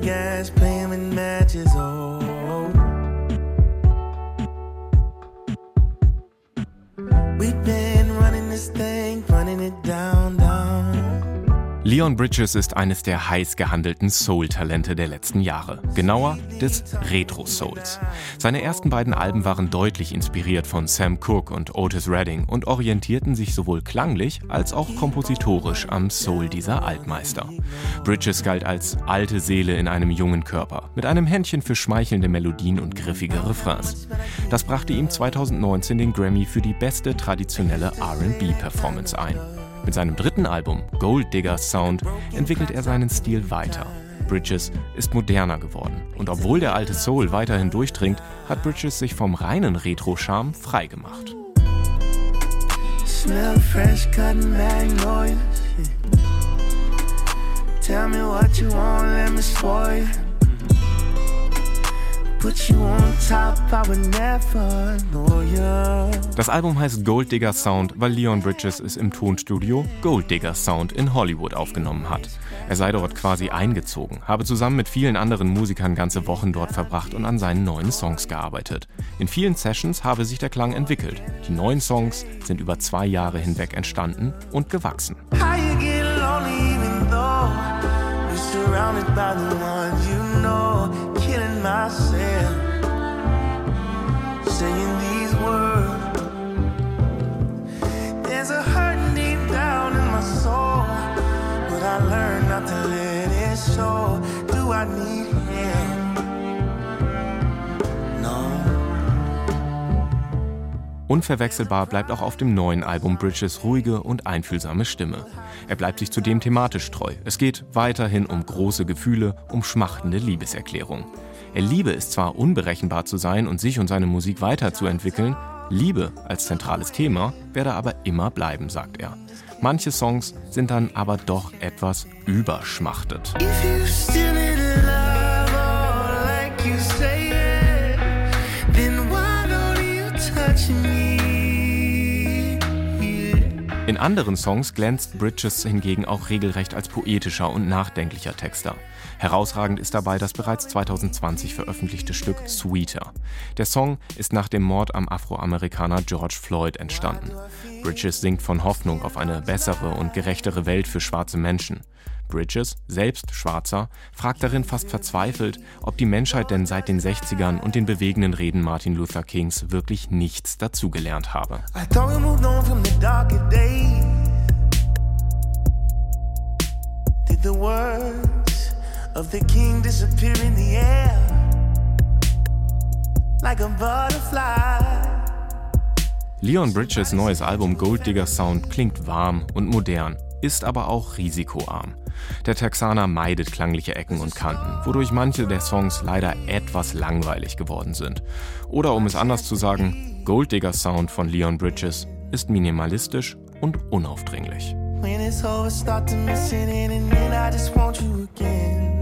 gas, play 'em in matches, oh. We've been running this thing, running it down, down. Leon Bridges ist eines der heiß gehandelten Soul-Talente der letzten Jahre. Genauer, des Retro-Souls. Seine ersten beiden Alben waren deutlich inspiriert von Sam Cooke und Otis Redding und orientierten sich sowohl klanglich als auch kompositorisch am Soul dieser Altmeister. Bridges galt als alte Seele in einem jungen Körper, mit einem Händchen für schmeichelnde Melodien und griffige Refrains. Das brachte ihm 2019 den Grammy für die beste traditionelle R&B-Performance ein. Mit seinem dritten Album, Gold Digger Sound, entwickelt er seinen Stil weiter. Bridges ist moderner geworden. Und obwohl der alte Soul weiterhin durchdringt, hat Bridges sich vom reinen Retro-Charme freigemacht. Smell fresh cotton magnolias. Tell me what you want, let me spoil you. Put you on top, I would never know you. Das Album heißt Gold Digger Sound, weil Leon Bridges es im Tonstudio Gold Digger Sound in Hollywood aufgenommen hat. Er sei dort quasi eingezogen, habe zusammen mit vielen anderen Musikern ganze Wochen dort verbracht und an seinen neuen Songs gearbeitet. In vielen Sessions habe sich der Klang entwickelt. Die neuen Songs sind über 2 Jahre hinweg entstanden und gewachsen. How you get lonely even though you're surrounded by the ones you know, killing myself, saying these words. There's a hurt deep down in my soul, but I learned not to let it show. Do I need help? No. Unverwechselbar bleibt auch auf dem neuen Album Bridges ruhige und einfühlsame Stimme. Er bleibt sich zudem thematisch treu. Es geht weiterhin um große Gefühle, um schmachtende Liebeserklärung. Er liebe es zwar, unberechenbar zu sein und sich und seine Musik weiterzuentwickeln, Liebe als zentrales Thema werde aber immer bleiben, sagt er. Manche Songs sind dann aber doch etwas überschmachtet. If you still in love, oh, like you say it, then why don't you touch me? In anderen Songs glänzt Bridges hingegen auch regelrecht als poetischer und nachdenklicher Texter. Herausragend ist dabei das bereits 2020 veröffentlichte Stück Sweeter. Der Song ist nach dem Mord am Afroamerikaner George Floyd entstanden. Bridges singt von Hoffnung auf eine bessere und gerechtere Welt für schwarze Menschen. Bridges, selbst Schwarzer, fragt darin fast verzweifelt, ob die Menschheit denn seit den 60ern und den bewegenden Reden Martin Luther Kings wirklich nichts dazugelernt habe. I thought we moved on from the darker days. Did the words of the king disappear in the air like a butterfly? Leon Bridges' neues Album Gold Digger Sound klingt warm und modern, ist aber auch risikoarm. Der Texaner meidet klangliche Ecken und Kanten, wodurch manche der Songs leider etwas langweilig geworden sind. Oder um es anders zu sagen, Gold Digger Sound von Leon Bridges ist minimalistisch und unaufdringlich. When it's over, start to miss it, and then I just want you again.